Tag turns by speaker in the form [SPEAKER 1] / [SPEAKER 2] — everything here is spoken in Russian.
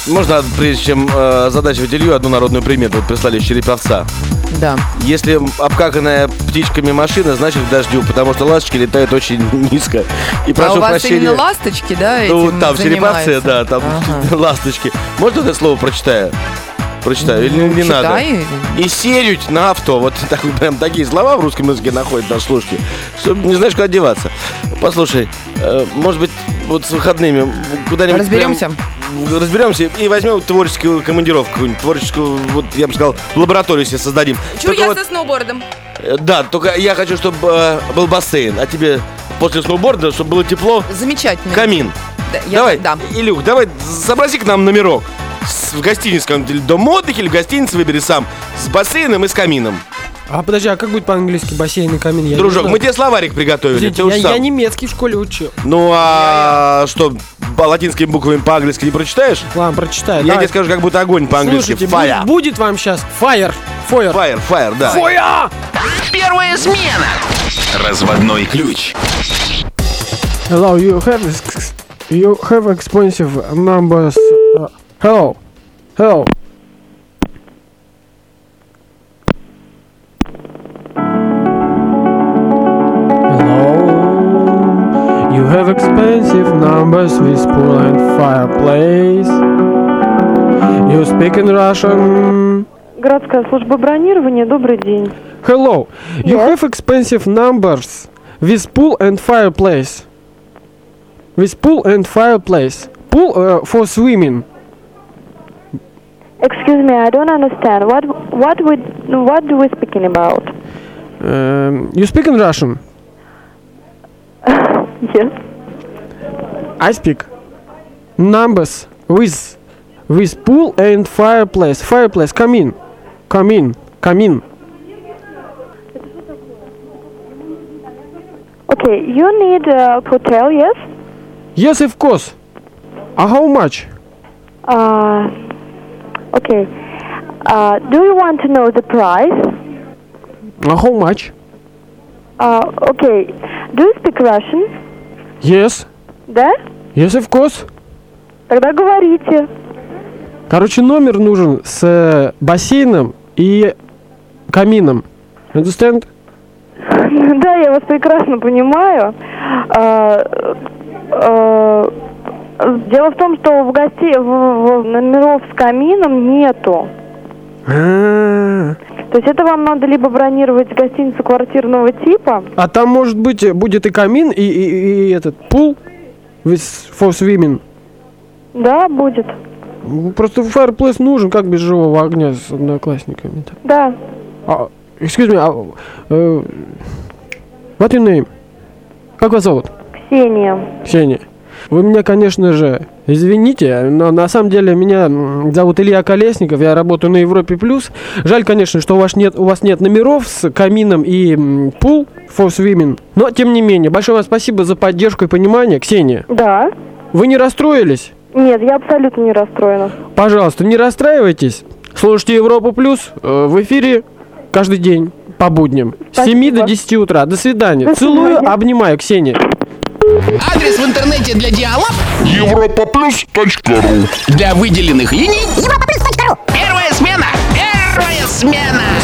[SPEAKER 1] Можно, прежде чем задачивать Илью, одну народную примету прислали с Череповца.
[SPEAKER 2] Да.
[SPEAKER 1] Если обкаканная птичками машина, значит к дождю, потому что ласточки летают очень низко. И прошу
[SPEAKER 2] у вас
[SPEAKER 1] прощения.
[SPEAKER 2] именно ласточки, да,
[SPEAKER 1] Ну,
[SPEAKER 2] этим
[SPEAKER 1] там в Череповце,
[SPEAKER 2] занимаются?
[SPEAKER 1] да, там ласточки. Можно это слово прочитаю? Прочитаю или не надо? И серють на авто. Вот так, прям такие слова в русском языке находят наши слушатели, что не знаешь, куда деваться. Послушай, может быть, вот с выходными куда-нибудь разберемся и возьмем творческую командировку какую-нибудь, творческую, вот я бы сказал, лабораторию себе создадим.
[SPEAKER 2] Чего я со сноубордом?
[SPEAKER 1] Да, только я хочу, чтобы был бассейн, а тебе после сноуборда, чтобы было тепло.
[SPEAKER 2] Замечательно.
[SPEAKER 1] Камин.
[SPEAKER 2] Да,
[SPEAKER 1] давай, Илюх, давай сообрази к нам номерок. В гостинице, или дом отдыха, или в гостинице выбери сам. С бассейном и с камином.
[SPEAKER 3] А подожди, а как будет по-английски бассейн и камин?
[SPEAKER 1] Дружок, мы тебе словарик приготовили.
[SPEAKER 3] Извините, я немецкий в школе учил.
[SPEAKER 1] Ну что, латинскими буквами по-английски не прочитаешь?
[SPEAKER 3] Ладно, прочитаю.
[SPEAKER 1] Я тебе скажу, как будет огонь по-английски.
[SPEAKER 3] Слушайте,
[SPEAKER 1] Fire.
[SPEAKER 3] будет вам сейчас fire,
[SPEAKER 1] да.
[SPEAKER 3] Fire!
[SPEAKER 4] Первая смена. Разводной ключ.
[SPEAKER 3] Hello, you have expensive numbers. Hello. Hello. You have expensive numbers with pool and fireplace. You speak in Russian.
[SPEAKER 5] Городская служба бронирования, добрый день.
[SPEAKER 3] Hello. You have expensive numbers with pool and fireplace. With pool and fireplace. Pool for swimming.
[SPEAKER 5] Excuse me, I don't understand. What do we speaking about?
[SPEAKER 3] You speak in Russian?
[SPEAKER 5] Yes.
[SPEAKER 3] I speak. Numbers with pool and fireplace. Fireplace, камин.
[SPEAKER 5] Okay, you need a hotel, yes?
[SPEAKER 3] Yes, of course. How much?
[SPEAKER 5] Okay. Do you want to know the price?
[SPEAKER 3] How much?
[SPEAKER 5] Okay. Do you speak Russian?
[SPEAKER 3] Yes.
[SPEAKER 5] Да?
[SPEAKER 3] Yes, of course.
[SPEAKER 5] Тогда говорите.
[SPEAKER 3] Короче, номер нужен с бассейном и камином. Understand?
[SPEAKER 5] Да, я вас прекрасно понимаю. Дело в том, что в номеров с камином нету. То есть это вам надо либо бронировать гостиницу квартирного типа.
[SPEAKER 3] А там, может быть, будет и камин, и этот пул for swimming.
[SPEAKER 5] Да, будет.
[SPEAKER 3] Просто fireplace нужен, как без живого огня с одноклассниками.
[SPEAKER 5] Да.
[SPEAKER 3] Excuse me, what your name? Как вас зовут?
[SPEAKER 5] Ксения.
[SPEAKER 3] Ксения. Вы меня, конечно же, извините, но на самом деле меня зовут Илья Колесников, я работаю на Европе Плюс. Жаль, конечно, что у вас нет номеров с камином и pool for swimming, но тем не менее, большое вам спасибо за поддержку и понимание. Ксения.
[SPEAKER 5] Да.
[SPEAKER 3] Вы не расстроились?
[SPEAKER 5] Нет, я абсолютно не расстроена.
[SPEAKER 3] Пожалуйста, не расстраивайтесь. Слушайте Европу Плюс в эфире каждый день по будням. Спасибо. С 7 до 10 утра. До свидания. Целую, обнимаю, Ксения.
[SPEAKER 4] Адрес в интернете для диалог
[SPEAKER 6] europaplus.ru.
[SPEAKER 4] Для выделенных линий Первая смена.